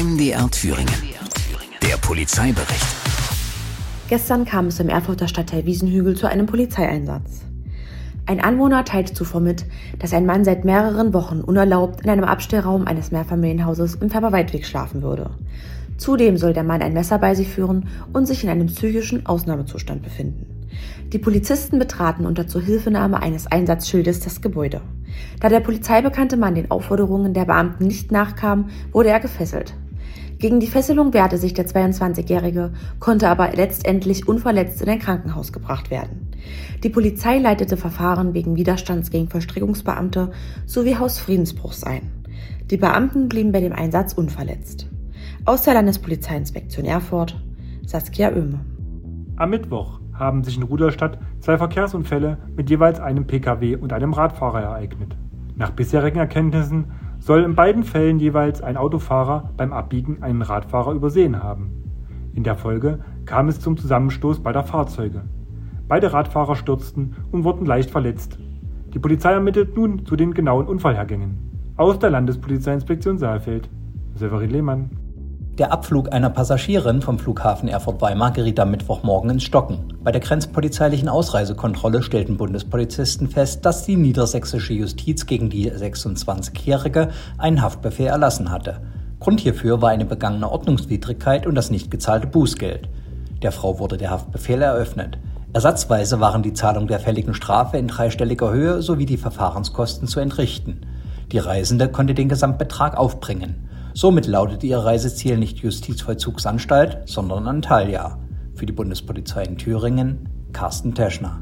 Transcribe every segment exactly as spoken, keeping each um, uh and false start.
M D R Thüringen. Der Polizeibericht. Gestern kam es im Erfurter Stadtteil Wiesenhügel zu einem Polizeieinsatz. Ein Anwohner teilte zuvor mit, dass ein Mann seit mehreren Wochen unerlaubt in einem Abstellraum eines Mehrfamilienhauses im Färberwaldweg schlafen würde. Zudem soll der Mann ein Messer bei sich führen und sich in einem psychischen Ausnahmezustand befinden. Die Polizisten betraten unter Zuhilfenahme eines Einsatzschildes das Gebäude. Da der polizeibekannte Mann den Aufforderungen der Beamten nicht nachkam, wurde er gefesselt. Gegen die Fesselung wehrte sich der zweiundzwanzigjährige, konnte aber letztendlich unverletzt in ein Krankenhaus gebracht werden. Die Polizei leitete Verfahren wegen Widerstands gegen Vollstreckungsbeamte sowie Hausfriedensbruchs ein. Die Beamten blieben bei dem Einsatz unverletzt. Aus der Landespolizeiinspektion Erfurt, Saskia Oehme. Am Mittwoch haben sich in Rudolstadt zwei Verkehrsunfälle mit jeweils einem P K W und einem Radfahrer ereignet. Nach bisherigen Erkenntnissen soll in beiden Fällen jeweils ein Autofahrer beim Abbiegen einen Radfahrer übersehen haben. In der Folge kam es zum Zusammenstoß beider Fahrzeuge. Beide Radfahrer stürzten und wurden leicht verletzt. Die Polizei ermittelt nun zu den genauen Unfallhergängen. Aus der Landespolizeiinspektion Saalfeld, Severin Lehmann. Der Abflug einer Passagierin vom Flughafen Erfurt-Weimar geriet am Mittwochmorgen ins Stocken. Bei der grenzpolizeilichen Ausreisekontrolle stellten Bundespolizisten fest, dass die niedersächsische Justiz gegen die sechsundzwanzigjährige einen Haftbefehl erlassen hatte. Grund hierfür war eine begangene Ordnungswidrigkeit und das nicht gezahlte Bußgeld. Der Frau wurde der Haftbefehl eröffnet. Ersatzweise waren die Zahlung der fälligen Strafe in dreistelliger Höhe sowie die Verfahrenskosten zu entrichten. Die Reisende konnte den Gesamtbetrag aufbringen. Somit lautet ihr Reiseziel nicht Justizvollzugsanstalt, sondern Antalya. Für die Bundespolizei in Thüringen, Carsten Teschner.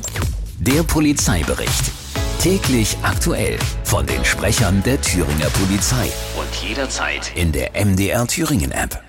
Der Polizeibericht. Täglich aktuell von den Sprechern der Thüringer Polizei. Und jederzeit in der M D R Thüringen App.